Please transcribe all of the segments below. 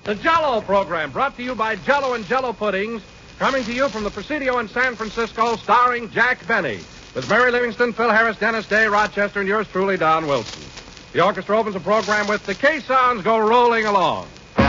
The Jell-O program, brought to you by Jell-O and Jell-O Puddings, coming to you from the Presidio in San Francisco, starring Jack Benny, with Mary Livingston, Phil Harris, Dennis Day, Rochester, and yours truly, Don Wilson. The orchestra opens the program with The Caissons Go Rolling Along.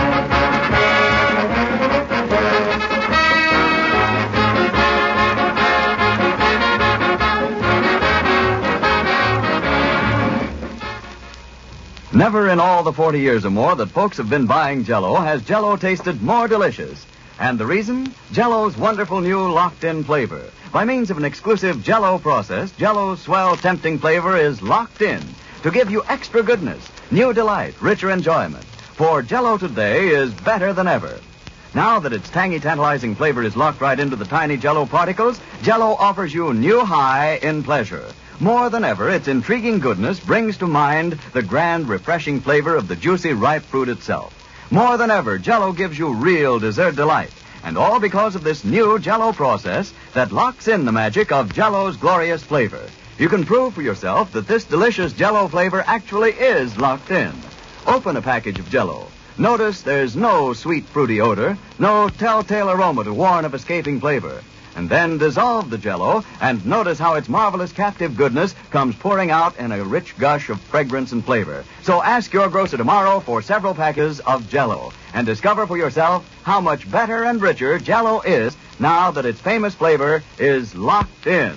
Never in all the 40 years or more that folks have been buying Jell-O has Jell-O tasted more delicious. And the reason? Jell-O's wonderful new locked-in flavor. By means of an exclusive Jell-O process, Jell-O's swell, tempting flavor is locked in to give you extra goodness, new delight, richer enjoyment. For Jell-O today is better than ever. Now that its tangy, tantalizing flavor is locked right into the tiny Jell-O particles, Jell-O offers you new high in pleasure. More than ever, its intriguing goodness brings to mind the grand, refreshing flavor of the juicy, ripe fruit itself. More than ever, Jell-O gives you real dessert delight. And all because of this new Jell-O process that locks in the magic of Jell-O's glorious flavor. You can prove for yourself that this delicious Jell-O flavor actually is locked in. Open a package of Jell-O. Notice there's no sweet, fruity odor, no telltale aroma to warn of escaping flavor. And then dissolve the Jell-O and notice how its marvelous captive goodness comes pouring out in a rich gush of fragrance and flavor. So ask your grocer tomorrow for several packages of Jell-O and discover for yourself how much better and richer Jell-O is now that its famous flavor is locked in.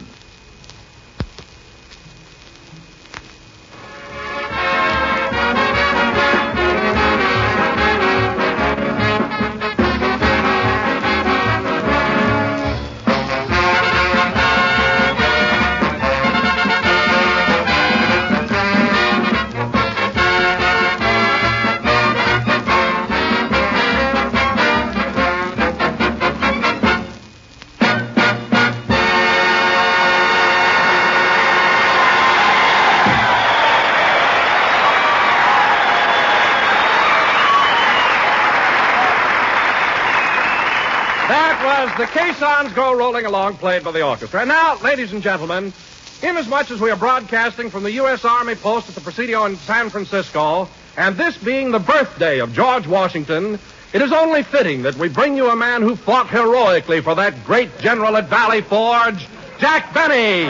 The Caissons Go Rolling Along, played by the orchestra. And now, ladies and gentlemen, inasmuch as we are broadcasting from the U.S. Army Post at the Presidio in San Francisco, and this being the birthday of George Washington, it is only fitting that we bring you a man who fought heroically for that great general at Valley Forge, Jack Benny.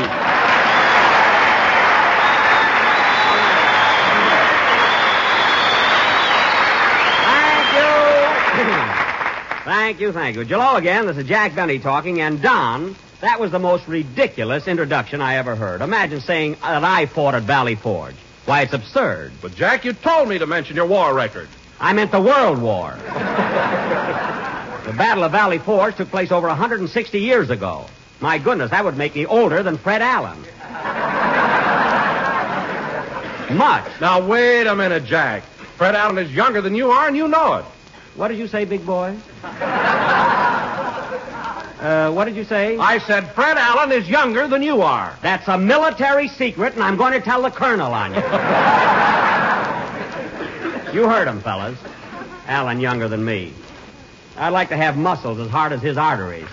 Thank you. Hello again. This is Jack Benny talking. And Don, that was the most ridiculous introduction I ever heard. Imagine saying that I fought at Valley Forge. Why, it's absurd. But, Jack, you told me to mention your war record. I meant the World War. The Battle of Valley Forge took place over 160 years ago. My goodness, that would make me older than Fred Allen. Much. Now, wait a minute, Jack. Fred Allen is younger than you are, and you know it. What did you say, big boy? What did you say? I said Fred Allen is younger than you are. That's a military secret, and I'm going to tell the colonel on you. You heard him, fellas. Allen younger than me. I'd like to have muscles as hard as his arteries.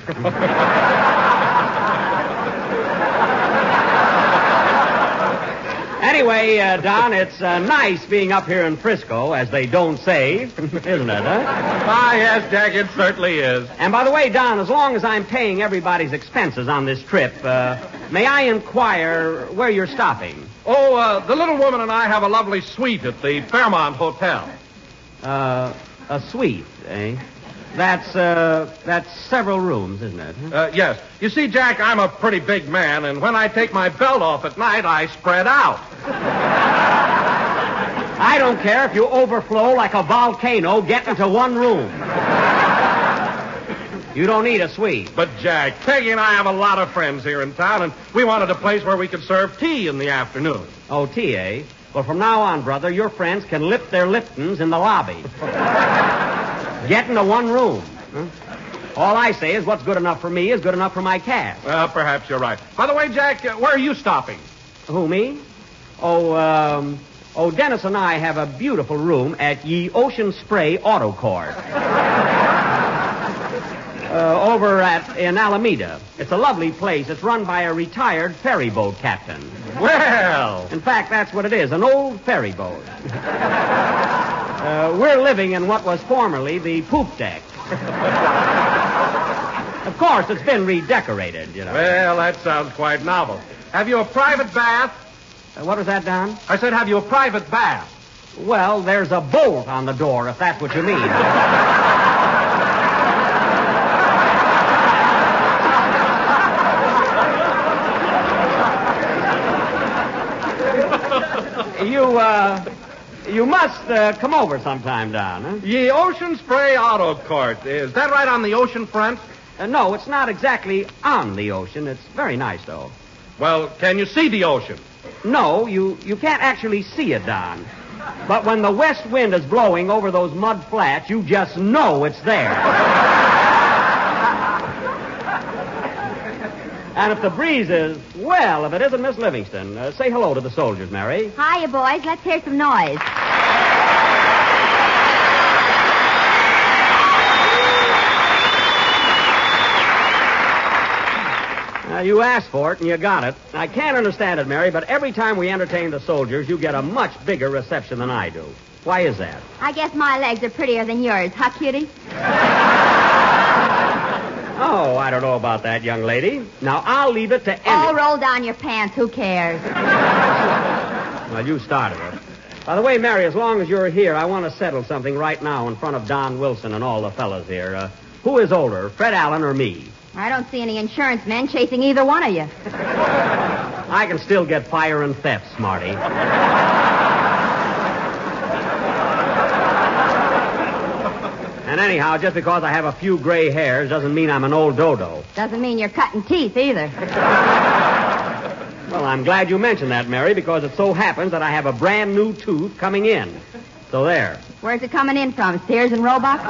Anyway, Don, it's nice being up here in Frisco, as they don't say, isn't it, huh? Ah, yes, Jack, it certainly is. And by the way, Don, as long as I'm paying everybody's expenses on this trip, may I inquire where you're stopping? Oh, the little woman and I have a lovely suite at the Fairmont Hotel. A suite, eh? That's several rooms, isn't it? Huh? Yes. You see, Jack, I'm a pretty big man, and when I take my belt off at night, I spread out. I don't care if you overflow like a volcano. Get into one room. You don't need a suite. But, Jack, Peggy and I have a lot of friends here in town, and we wanted a place where we could serve tea in the afternoon. Oh, tea, eh? Well, from now on, brother, your friends can lip their Liptons in the lobby. Get into one room. Huh? All I say is what's good enough for me is good enough for my cast. Well, perhaps you're right. By the way, Jack, where are you stopping? Who, me? Oh, Dennis and I have a beautiful room at Ye Ocean Spray Auto Court. Over in Alameda. It's a lovely place. It's run by a retired ferry boat captain. Well. In fact, that's what it is, an old ferry boat. We're living in what was formerly the poop deck. Of course, it's been redecorated, you know. Well, that sounds quite novel. Have you a private bath? What was that, Don? I said, have you a private bath? Well, there's a bolt on the door, if that's what you mean. You must come over sometime, Don. Huh? The Ocean Spray Auto Court. Is that right on the ocean front? No, it's not exactly on the ocean. It's very nice, though. Well, can you see the ocean? No, you can't actually see it, Don. But when the west wind is blowing over those mud flats, you just know it's there. And if the breeze is, well, if it isn't Miss Livingston, say hello to the soldiers, Mary. Hiya, boys. Let's hear some noise. You asked for it, and you got it. I can't understand it, Mary, but every time we entertain the soldiers, you get a much bigger reception than I do. Why is that? I guess my legs are prettier than yours, huh, cutie? Oh, I don't know about that, young lady. Now, I'll leave it to any... Oh, roll down your pants. Who cares? Well, you started it. By the way, Mary, as long as you're here, I want to settle something right now in front of Don Wilson and all the fellas here. Who is older, Fred Allen or me? I don't see any insurance men chasing either one of you. I can still get fire and theft, Smarty. And anyhow, just because I have a few gray hairs doesn't mean I'm an old dodo. Doesn't mean you're cutting teeth either. Well, I'm glad you mentioned that, Mary, because it so happens that I have a brand new tooth coming in. So there. Where's it coming in from? Sears and Roebuck?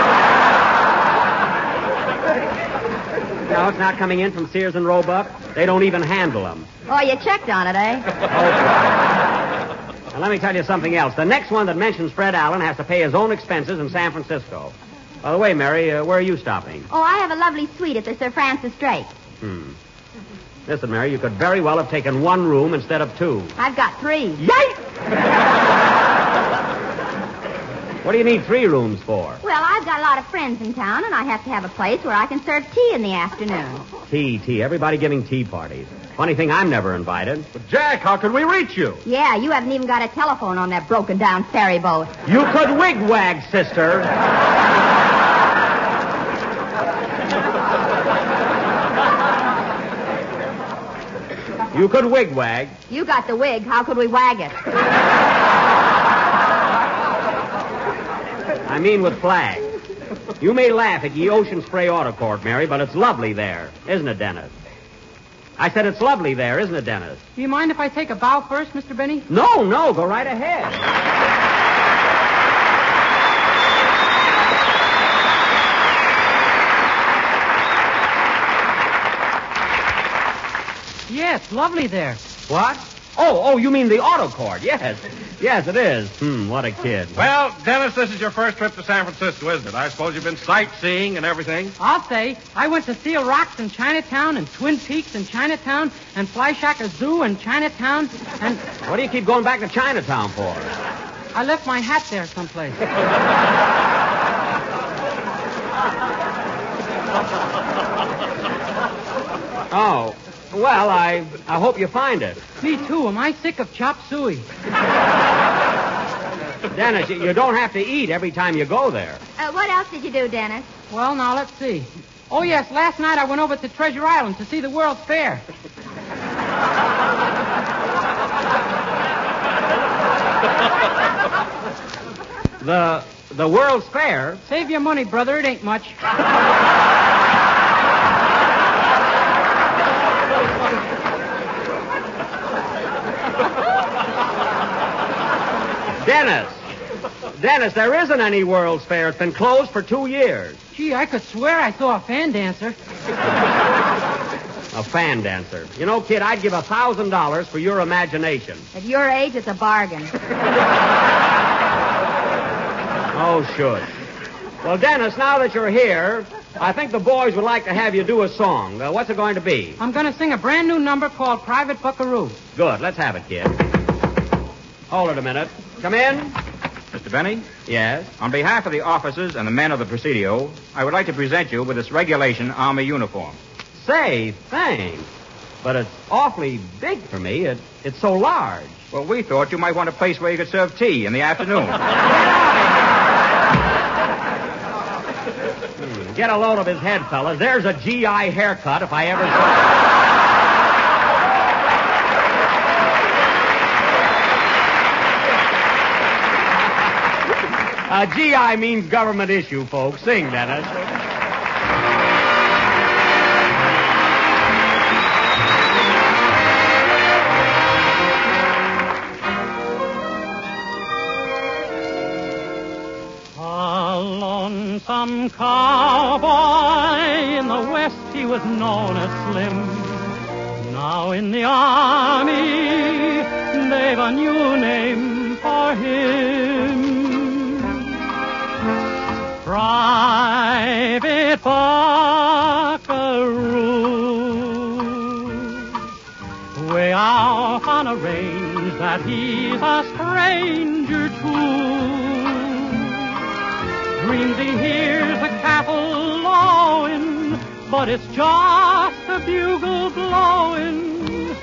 No, it's not coming in from Sears and Roebuck. They don't even handle them. Oh, you checked on it, eh? Now, let me tell you something else. The next one that mentions Fred Allen has to pay his own expenses in San Francisco. By the way, Mary, where are you stopping? Oh, I have a lovely suite at the Sir Francis Drake. Listen, Mary, you could very well have taken one room instead of two. I've got 3. Yikes! What do you need 3 rooms for? Well, I've got a lot of friends in town, and I have to have a place where I can serve tea in the afternoon. Tea. Everybody giving tea parties. Funny thing, I'm never invited. But, Jack, how could we reach you? Yeah, you haven't even got a telephone on that broken-down ferry boat. You could wigwag, sister. You could wigwag. You got the wig. How could we wag it? I mean with flag. You may laugh at the Ocean Spray Auto Court, Mary, but it's lovely there, isn't it, Dennis? I said it's lovely there, isn't it, Dennis? Do you mind if I take a bow first, Mr. Benny? No, go right ahead. Yes, lovely there. What? Oh, you mean the auto court. Yes, it is. What a kid. Well, Dennis, this is your first trip to San Francisco, isn't it? I suppose you've been sightseeing and everything. I'll say. I went to Seal Rocks in Chinatown and Twin Peaks in Chinatown and Fleischacker Zoo in Chinatown and... What do you keep going back to Chinatown for? I left my hat there someplace. Oh, well, I hope you find it. Me too. Am I sick of chop suey? Dennis, you don't have to eat every time you go there. What else did you do, Dennis? Well, now, let's see. Oh, yes, last night I went over to Treasure Island to see the World's Fair. The World's Fair? Save your money, brother. It ain't much. Dennis, there isn't any World's Fair. It's been closed for 2 years. Gee, I could swear I saw a fan dancer. A fan dancer. You know, kid, I'd give $1,000 for your imagination. At your age, it's a bargain. Oh, shush. Well, Dennis, now that you're here, I think the boys would like to have you do a song. What's it going to be? I'm going to sing a brand new number called Private Buckaroo. Good. Let's have it, kid. Hold it a minute. Come in. Mr. Benny, Yes? on behalf of the officers and the men of the Presidio, I would like to present you with this regulation Army uniform. Say, thanks. But it's awfully big for me. It's so large. Well, we thought you might want a place where you could serve tea in the afternoon. Get a load of his head, fellas. There's a GI haircut if I ever saw it. GI means government issue, folks. Sing, Dennis. Some cowboy in the West, he was known as Slim. Now in the Army, they've a new name for him. Private Buckaroo. Way out on a range that he's a stranger to. Dreams he hears the cattle lowing, but it's just a bugle blowing.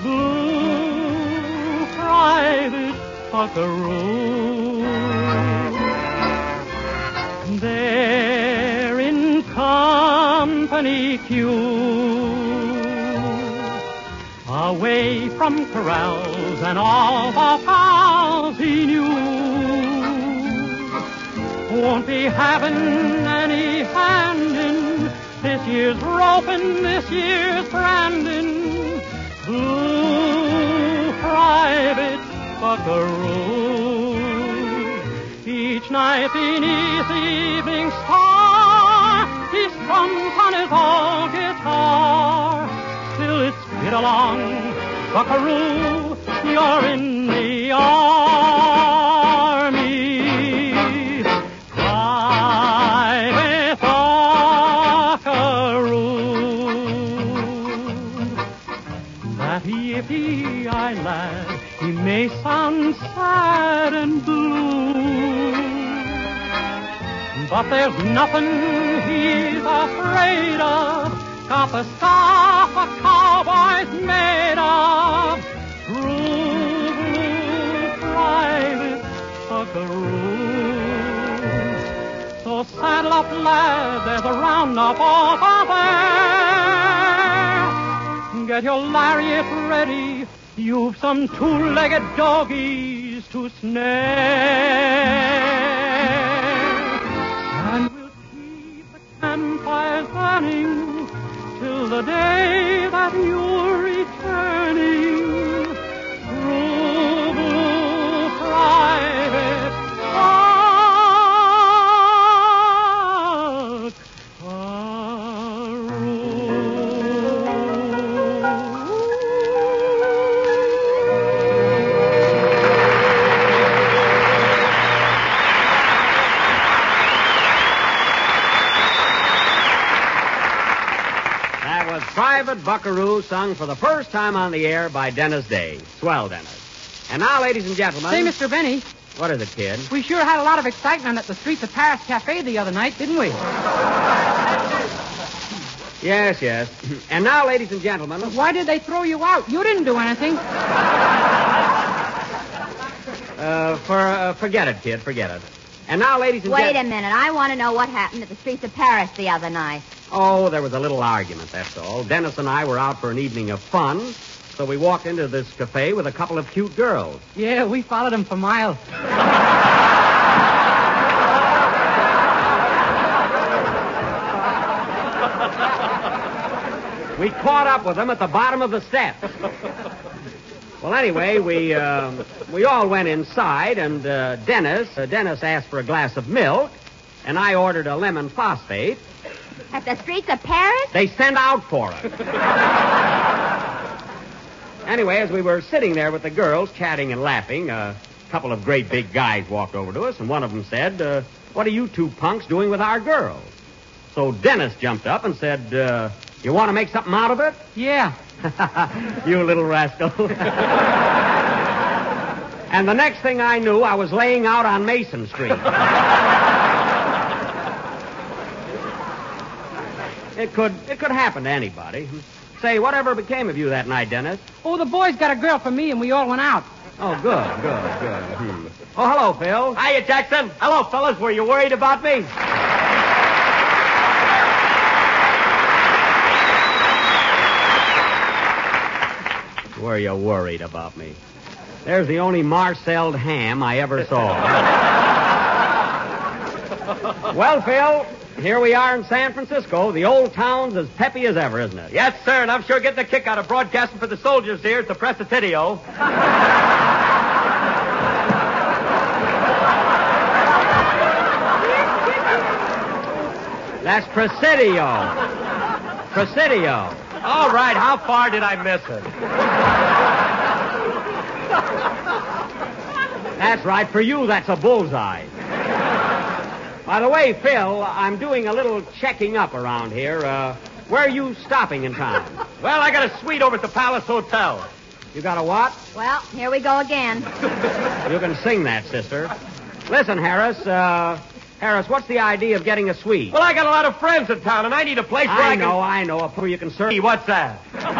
Blue Private Buckaroo. They're in company Q, away from corrals and all the pals he knew. Won't be having any hand in this year's roping, this year's branding. Blue Private Buckaroo. Each night beneath the evening star, he strums on his old guitar till it's get along, Buckaroo, you're in the Army. Yippee-I lad, he may sound sad and blue, but there's nothing he's afraid of. Got the stuff a cowboy's made of. True blue Private Buckaroo. So saddle up, lad, there's a roundup over there. Get your lariat ready, you've some two-legged doggies to snare. And we'll keep the campfires burning till the day that you're returning. True blue Private Private Buckaroo, sung for the first time on the air by Dennis Day. Swell, Dennis. And now, ladies and gentlemen... Say, Mr. Benny. What is it, kid? We sure had a lot of excitement at the Streets of Paris Cafe the other night, didn't we? Yes, yes. And now, ladies and gentlemen... But why did they throw you out? You didn't do anything. Forget it, kid, forget it. And now, ladies and Wait gentlemen... a minute. I want to know what happened at the Streets of Paris the other night. Oh, there was a little argument, that's all. Dennis and I were out for an evening of fun, so we walked into this cafe with a couple of cute girls. Yeah, we followed them for miles. We caught up with them at the bottom of the steps. Well, anyway, we all went inside, and Dennis asked for a glass of milk, and I ordered a lemon phosphate. At the Streets of Paris? They sent out for it. Anyway, as we were sitting there with the girls, chatting and laughing, a couple of great big guys walked over to us, and one of them said, what are you two punks doing with our girls? So Dennis jumped up and said, you want to make something out of it? Yeah. You little rascal. And the next thing I knew, I was laying out on Mason Street. It could happen to anybody. Say, whatever became of you that night, Dennis? Oh, the boys got a girl for me, and we all went out. Oh, good. Oh, hello, Phil. Hiya, Jackson. Hello, fellas. Were you worried about me? Were you worried about me? There's the only marcelled ham I ever saw. Well, Phil, here we are in San Francisco. The old town's as peppy as ever, isn't it? Yes, sir, and I'm sure getting a kick out of broadcasting for the soldiers here at the Presidio. That's Presidio. Presidio. All right, how far did I miss it? That's right. For you, that's a bullseye. By the way, Phil, I'm doing a little checking up around here. Where are you stopping in town? Well, I got a suite over at the Palace Hotel. You got a what? Well, here we go again. You can sing that, sister. Listen, Harris, what's the idea of getting a suite? Well, I got a lot of friends in town, and I need a place where I know. A place you can serve. What's that?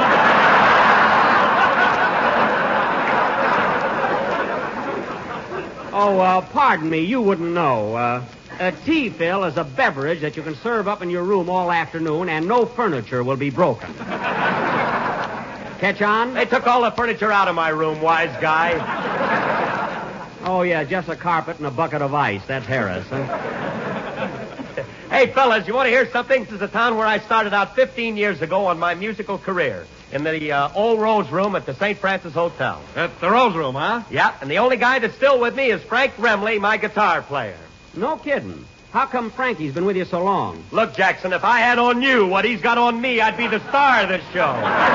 Oh, pardon me, you wouldn't know. Tea, Phil, is a beverage that you can serve up in your room all afternoon, and no furniture will be broken. Catch on? They took all the furniture out of my room, wise guy. Oh, yeah, just a carpet and a bucket of ice. That's Harris, huh? Hey, fellas, you want to hear something? This is a town where I started out 15 years ago on my musical career. In the old Rose Room at the St. Francis Hotel. That's the Rose Room, huh? Yeah, and the only guy that's still with me is Frank Remley, my guitar player. No kidding. How come Frankie's been with you so long? Look, Jackson, if I had on you what he's got on me, I'd be the star of this show.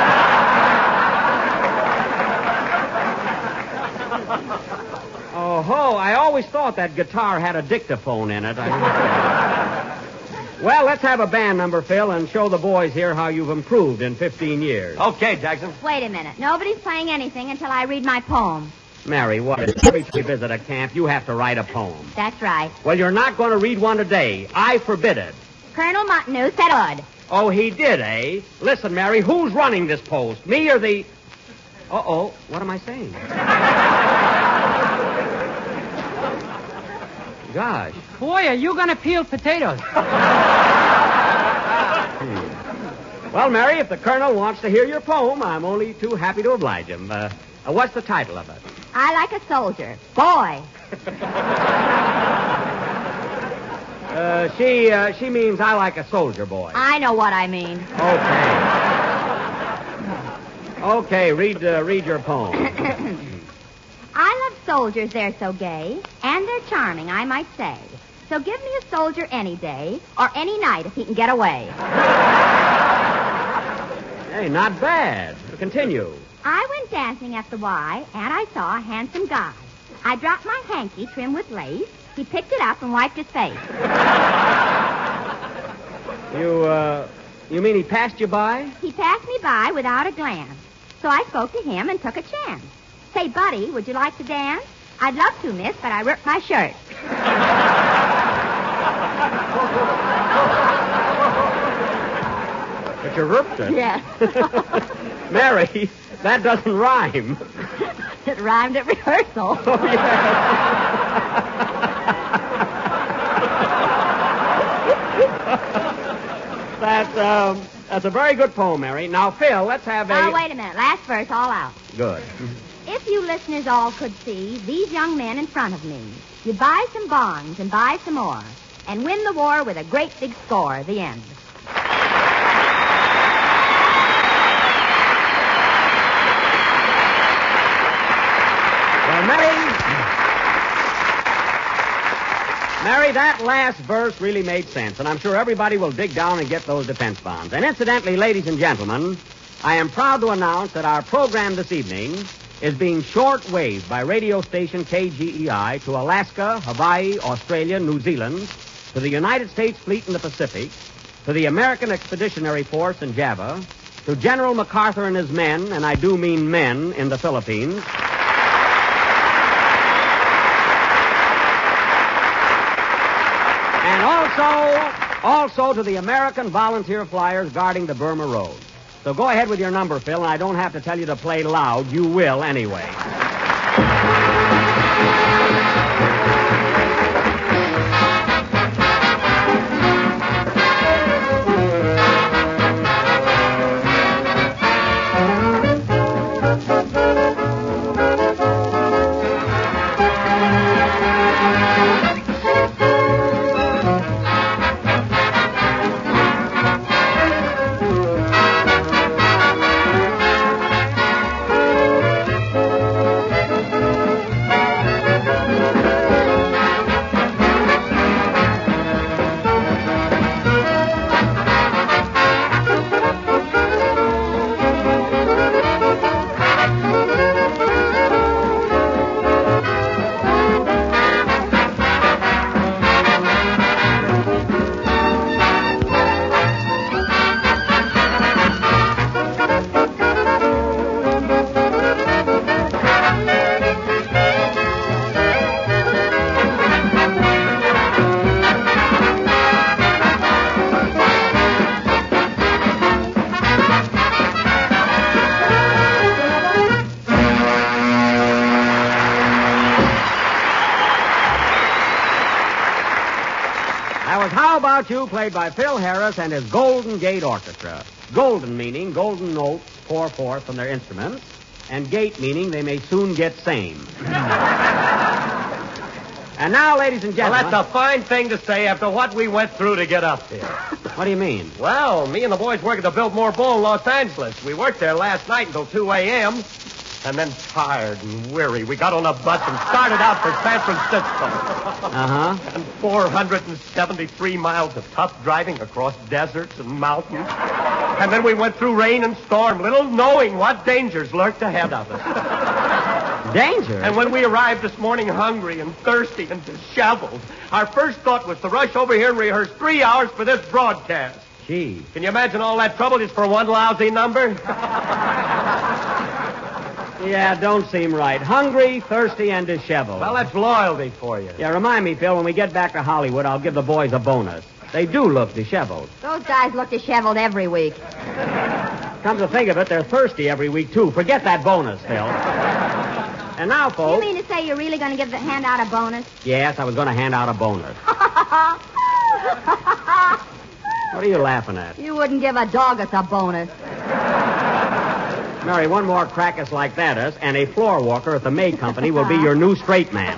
Oh, I always thought that guitar had a dictaphone in it. Well, let's have a band number, Phil, and show the boys here how you've improved in 15 years. Okay, Jackson. Wait a minute. Nobody's playing anything until I read my poem. Mary, what? Every time you visit a camp, you have to write a poem. That's right. Well, you're not going to read one today. I forbid it. Colonel Montanus said odd. Oh, he did, eh? Listen, Mary, who's running this post? Me or the... Uh-oh, what am I saying? Gosh. Boy, are you going to peel potatoes? Well, Mary, if the Colonel wants to hear your poem, I'm only too happy to oblige him. What's the title of it? I like a soldier. Boy. She means I like a soldier boy. I know what I mean. Okay, read your poem. I love soldiers, they're so gay, and they're charming, I might say. So give me a soldier any day, or any night if he can get away. Hey, not bad. Continue. I went dancing at the Y, and I saw a handsome guy. I dropped my hanky trimmed with lace. He picked it up and wiped his face. You mean he passed you by? He passed me by without a glance. So I spoke to him and took a chance. Say, buddy, would you like to dance? I'd love to, miss, but I ripped my shirt. But you ripped it? Yes. Mary, that doesn't rhyme. It rhymed at rehearsal. Oh, yeah. That's a very good poem, Mary. Now, Phil, let's have a... Oh, wait a minute. Last verse all out. Good. If you listeners all could see these young men in front of me, you'd buy some bonds and buy some more and win the war with a great big score. The end. Well, Mary, that last verse really made sense, and I'm sure everybody will dig down and get those defense bonds. And incidentally, ladies and gentlemen, I am proud to announce that our program this evening is being short-waved by radio station KGEI to Alaska, Hawaii, Australia, New Zealand, to the United States Fleet in the Pacific, to the American Expeditionary Force in Java, to General MacArthur and his men, and I do mean men, in the Philippines. Also to the American volunteer flyers guarding the Burma Road. So go ahead with your number, Phil, and I don't have to tell you to play loud. You will anyway. How About You, played by Phil Harris and his Golden Gate Orchestra. Golden meaning golden notes pour forth from their instruments, and gate meaning they may soon get same. And now, ladies and gentlemen... Well, that's a fine thing to say after what we went through to get up here. What do you mean? Well, me and the boys work at the Biltmore Bull in Los Angeles. We worked there last night until 2 a.m., and then tired and weary, we got on a bus and started out for San Francisco. Uh-huh. And 473 miles of tough driving across deserts and mountains. And then we went through rain and storm, little knowing what dangers lurked ahead of us. Danger? And when we arrived this morning hungry and thirsty and disheveled, our first thought was to rush over here and rehearse 3 hours for this broadcast. Gee. Can you imagine all that trouble just for one lousy number? Yeah, don't seem right. Hungry, thirsty, and disheveled. Well, that's loyalty for you. Yeah, remind me, Phil, when we get back to Hollywood, I'll give the boys a bonus. They do look disheveled. Those guys look disheveled every week. Come to think of it, they're thirsty every week, too. Forget that bonus, Phil. And now, folks... You mean to say you're really going to hand out a bonus? Yes, I was going to hand out a bonus. What are you laughing at? You wouldn't give a dog us a bonus. Mary, one more crackus like that, and a floor walker at the May Company will be your new straight man.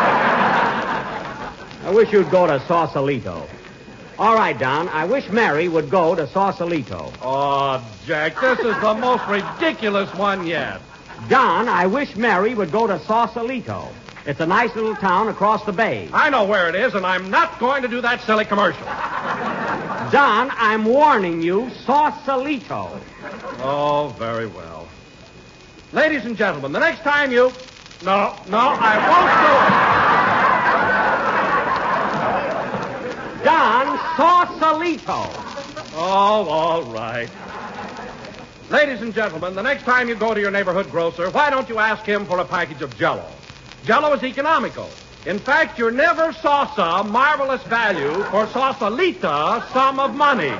I wish you'd go to Sausalito. All right, Don, I wish Mary would go to Sausalito. Oh, Jack, this is the most ridiculous one yet. Don, I wish Mary would go to Sausalito. It's a nice little town across the bay. I know where it is, and I'm not going to do that silly commercial. Don, I'm warning you, Sausalito. Oh, very well. Ladies and gentlemen, the next time you... No, I won't do it. Don, Sausalito. Oh, all right. Ladies and gentlemen, the next time you go to your neighborhood grocer, why don't you ask him for a package of Jell-O? Jell-O is economical. In fact, you never saw some marvelous value for Sausalita sum of money.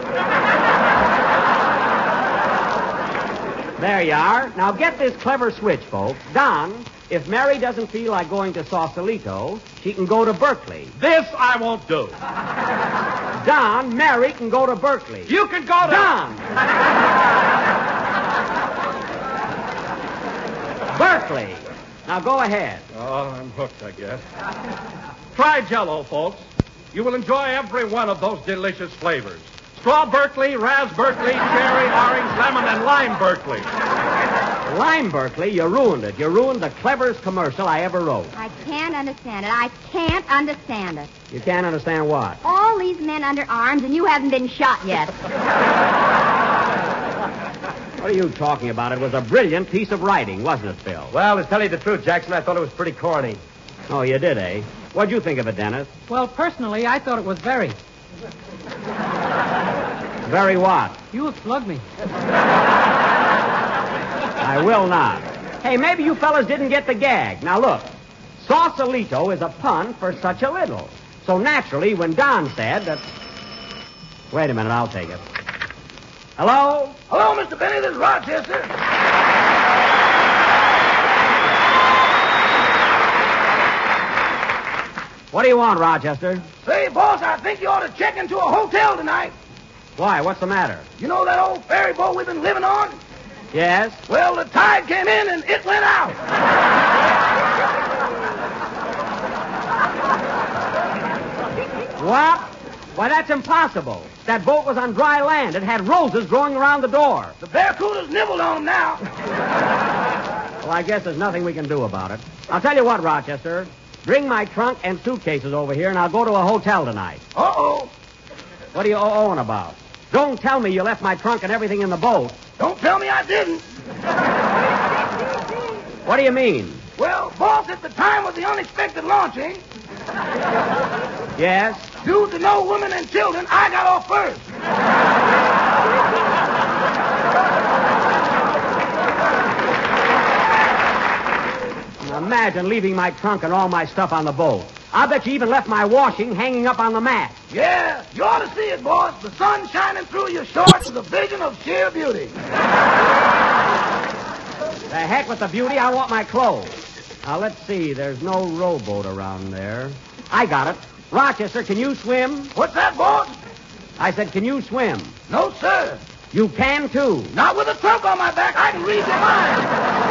There you are. Now get this clever switch, folks. Don, if Mary doesn't feel like going to Sausalito, she can go to Berkeley. This I won't do. Don, Mary can go to Berkeley. You can go to... Don! Berkeley. Now go ahead. Oh, I'm hooked, I guess. Try Jell-O, folks. You will enjoy every one of those delicious flavors. Straw Berkeley, Raz Berkeley, cherry, orange, lemon, and lime Berkeley. Lime Berkeley? You ruined it. You ruined the cleverest commercial I ever wrote. I can't understand it. I can't understand it. You can't understand what? All these men under arms, and you haven't been shot yet. What are you talking about? It was a brilliant piece of writing, wasn't it, Phil? Well, to tell you the truth, Jackson, I thought it was pretty corny. Oh, you did, eh? What'd you think of it, Dennis? Well, personally, I thought it was very. Very what? You'll slug me. I will not. Hey, maybe you fellas didn't get the gag. Now, look. Sausalito is a pun for such a little. So naturally, when Don said that... Wait a minute, I'll take it. Hello? Hello, Mr. Benny. This is Rochester. What do you want, Rochester? Say, boss, I think you ought to check into a hotel tonight. Why? What's the matter? You know that old ferry boat we've been living on? Yes? Well, the tide came in and it went out. What? Why, that's impossible. That boat was on dry land. It had roses growing around the door. The barracudas nibbled on them now. Well, I guess there's nothing we can do about it. I'll tell you what, Rochester. Bring my trunk and suitcases over here, and I'll go to a hotel tonight. Uh-oh. What are you oh-ohing about? Don't tell me you left my trunk and everything in the boat. Don't tell me I didn't. What do you mean? Well, boss, at the time of the unexpected launching, Yes? due to no women and children, I got off first. Now, imagine leaving my trunk and all my stuff on the boat. I bet you even left my washing hanging up on the mat. Yeah, you ought to see it, boss. The sun shining through your shorts is a vision of sheer beauty. The heck with the beauty. I want my clothes. Now, let's see. There's no rowboat around there. I got it. Rochester, can you swim? What's that, boss? I said, can you swim? No, sir. You can, too. Not with a trunk on my back. I can read your mind.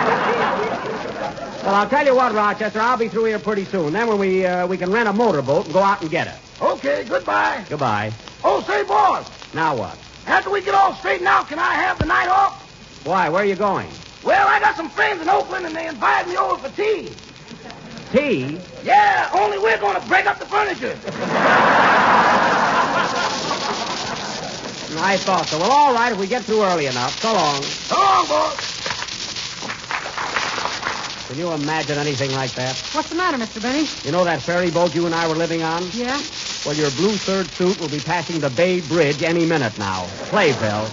Well, I'll tell you what, Rochester. I'll be through here pretty soon. Then when we can rent a motorboat and go out and get it. Okay, goodbye. Goodbye. Oh, say, boss, Now what? after we get all straightened out, can I have the night off? Why? Where are you going? Well, I got some friends in Oakland, and they invited me over for tea. Tea? Yeah, only we're going to break up the furniture. I thought so. Well, all right, if we get through early enough. So long. So long, boss. Can you imagine anything like that? What's the matter, Mr. Benny? You know that ferry boat you and I were living on? Yeah? Well, your blue third suit will be passing the Bay Bridge any minute now. Play, Phil.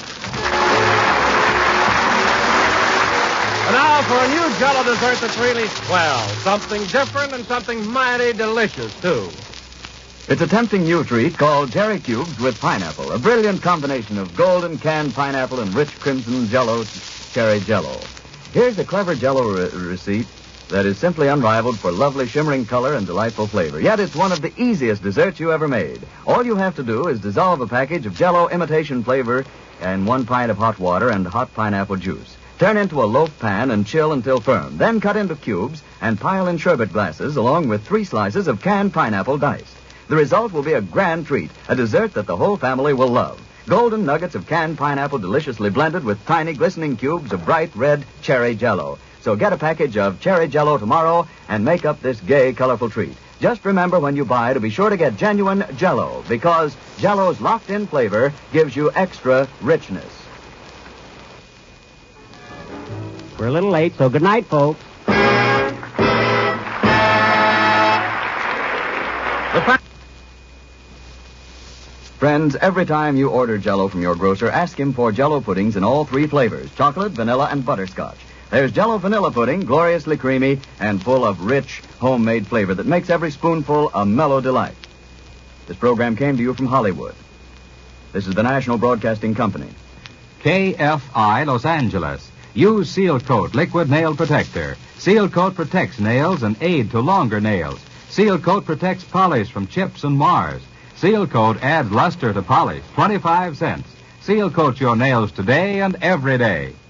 And now for a new Jell-O dessert that's really swell. Something different and something mighty delicious, too. It's a tempting new treat called Cherry Cubes with pineapple, a brilliant combination of golden canned pineapple and rich crimson Jell-O cherry Jell-O. Here's a clever Jell-O receipt that is simply unrivaled for lovely shimmering color and delightful flavor. Yet it's one of the easiest desserts you ever made. All you have to do is dissolve a package of Jell-O imitation flavor in 1 pint of hot water and hot pineapple juice. Turn into a loaf pan and chill until firm. Then cut into cubes and pile in sherbet glasses along with 3 slices of canned pineapple diced. The result will be a grand treat, a dessert that the whole family will love. Golden nuggets of canned pineapple deliciously blended with tiny glistening cubes of bright red cherry Jell-O. So get a package of cherry Jell-O tomorrow and make up this gay, colorful treat. Just remember when you buy to be sure to get genuine Jell-O, because Jell-O's locked-in flavor gives you extra richness. We're a little late, so good night, folks. Friends, every time you order Jell-O from your grocer, ask him for Jell-O puddings in all 3 flavors, chocolate, vanilla, and butterscotch. There's Jell-O vanilla pudding, gloriously creamy and full of rich, homemade flavor that makes every spoonful a mellow delight. This program came to you from Hollywood. This is the National Broadcasting Company. KFI Los Angeles. Use Seal Coat Liquid Nail Protector. Seal Coat protects nails and aid to longer nails. Seal Coat protects polish from chips and mars. Seal Coat adds luster to polish, 25 cents. Seal Coat your nails today and every day.